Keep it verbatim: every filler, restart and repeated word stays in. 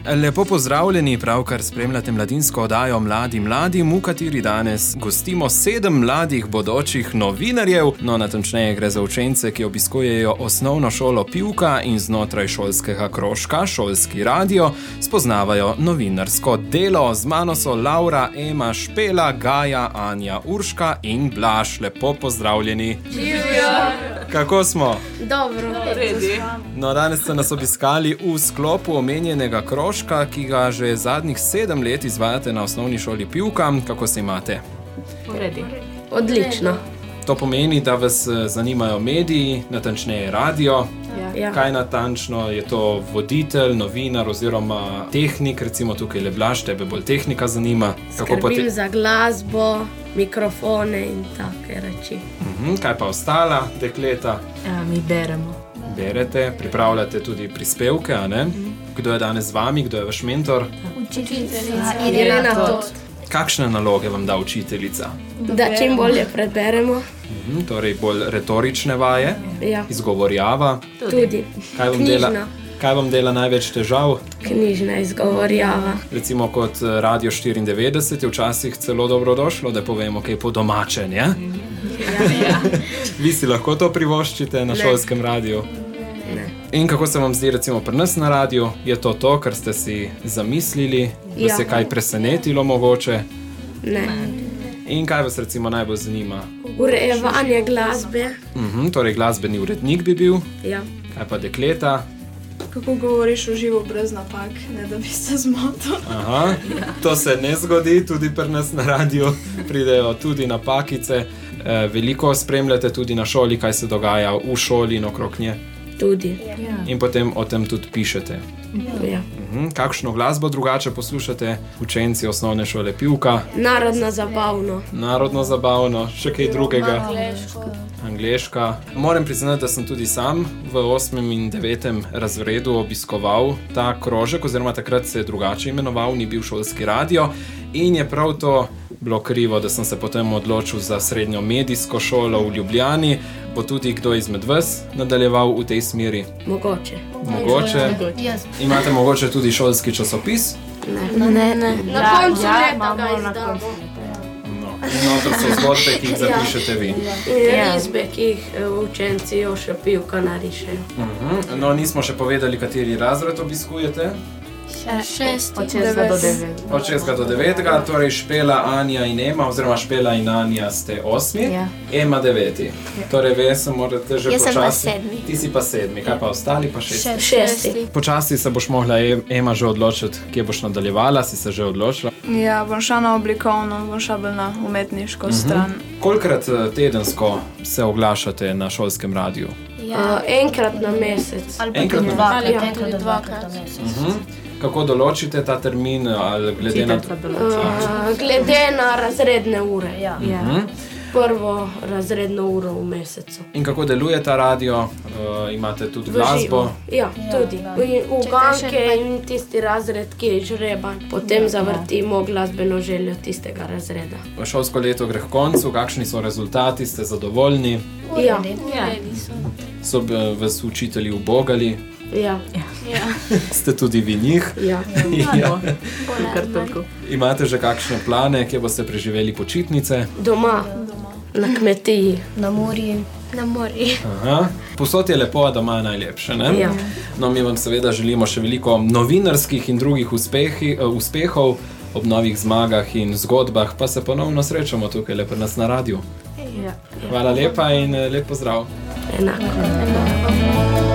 Lepo pozdravljeni, pravkar spremljate mladinsko oddajo Mladi mladim, v kateri danes gostimo sedem mladih bodočih novinarjev, no natančneje gre za učence, ki obiskujejo osnovno šolo Pivka in znotraj šolskega krožka, šolski radio, spoznavajo novinarsko delo. Z mano so Laura, Ema, Špela, Gaja, Anja, Urška in Blaž. Lepo pozdravljeni. Živjo! Kako smo? Dobro. Redi. No, danes ste nas obiskali v sklopu omenjenega krožka, ki ga že zadnjih sedem let izvajate na osnovni šoli Pivka. Kako se imate? Redi. Odlično. To pomeni, da vas zanimajo mediji, natančneje radio. Ja. Kaj natančno? Je to voditelj, novinar oziroma tehnik? Recimo tukaj le Blaž, tebe bolj tehnika zanima. Kako Skrbim pote- za glasbo, mikrofone in take reči. Mhm, kaj pa ostala dekleta? Ja, mi beremo. Berete, pripravljate tudi prispevke, a ne? Kdo je danes z vami, kdo je vaš mentor? Učiteljica Irena Tot. Kakšne naloge vam da učiteljica? Da čim bolje preberemo. Mhm, torej bolj retorične vaje, Ja, izgovorjava. tudi. Kaj vam dela, Knjižna. kaj vam dela največ težav? Knjižna izgovorjava. Recimo kot eh, Radio štiriindevetdeset je včasih celo dobrodošlo, da povemo kaj po domače, ne? Ja. Vi si lahko to privoščite na Ne. šolskem radiju? Ne. In kako se vam zdi recimo pri nas na radiju? Je to to, kar ste si zamislili? Vas Ja. je kaj presenetilo mogoče? Ne. In kaj vas recimo najbolj zanima? Urejevanje glasbe. Mhm, torej glasbeni urednik bi bil, Ja. kaj pa dekleta? Kako govoriš o živo brez napak, ne da bi se zmotil. Aha, to se ne zgodi, tudi pri nas na radiju pridejo tudi napakice. E, veliko spremljate tudi na šoli, kaj se dogaja v šoli in okrog nje. Tudi. In potem o tem tudi pišete. Ja. Mhm. Kakšno glasbo drugače poslušate učenci osnovne šole Pivka? Narodno zabavno. Narodno zabavno, še kaj drugega? Angleška. Moram priznati, da sem tudi sam v osmem in devetem razredu obiskoval ta krožek, oziroma takrat se je drugače imenoval, ni bil šolski radio. In je prav to bilo krivo, da sem se potem odločil za srednjo medijsko šolo v Ljubljani. Bo tudi kdo izmed vas nadaljeval v tej smeri? Mogoče. Mogoče. Imate mogoče tudi šolski časopis? Ne. Ne, ne. Na koncu leta ga izdamo. No. In noter so zgodbe, ki jih zapišete vi. In risbe, ki jih eh, učenci Joša Pivka narišejo. Mhm. No, nismo še povedali, kateri razred obiskujete. Šesti. Od šestega do devetega. Od šestega do devetega, torej Špela, Anja in Ema, oziroma Špela in Anja ste osmi, Ja. Ema deveti. Torej ve, se morate že Jaz sem pa počasi... sedmi. Ti si pa sedmi, kaj pa ostali pa šesti? Šesti. Počasi se boš mogla Em- Ema že odločiti, kje boš nadaljevala, si se že odločila. Ja, bom šla na oblikovno, bom šla bolj na umetniško stran. Kolikrat eh, tedensko se oglašate na šolskem radiju? Uh, enkrat na mesec. Enkrat na Ali Ja. enkrat do dvakrat. Mhm. Kako določite ta termin, ali glede na... Učiteljica določi. Uh, glede na razredne ure. Ja. Ja. Prvo razredno uro v mesecu. In kako deluje ta radio? Uh, imate tudi V glasbo? živo. Ja, tudi. ja. In Če uganke te še in tisti razred, ki je žreban. Potem zavrtimo glasbeno željo tistega razreda. Šolsko leto gre k koncu, kakšni so rezultati, ste zadovoljni? Ja. Ja. So eh, vas učitelji ubogali? Ja. Ste tudi vi njih? Ja. Ja. Kar toliko. Imate že kakšne plane, kje boste preživeli počitnice? Doma. Na kmetiji. Na morju. Na morju. Aha. Posod je lepo, a doma je najlepše, ne? Ja. No, mi vam seveda želimo še veliko novinarskih in drugih uspehi, uh, uspehov, ob novih zmagah in zgodbah, pa se ponovno srečamo tukaj le pri nas na radiju. Ja. Hvala lepa in eh, lep pozdrav. Enako.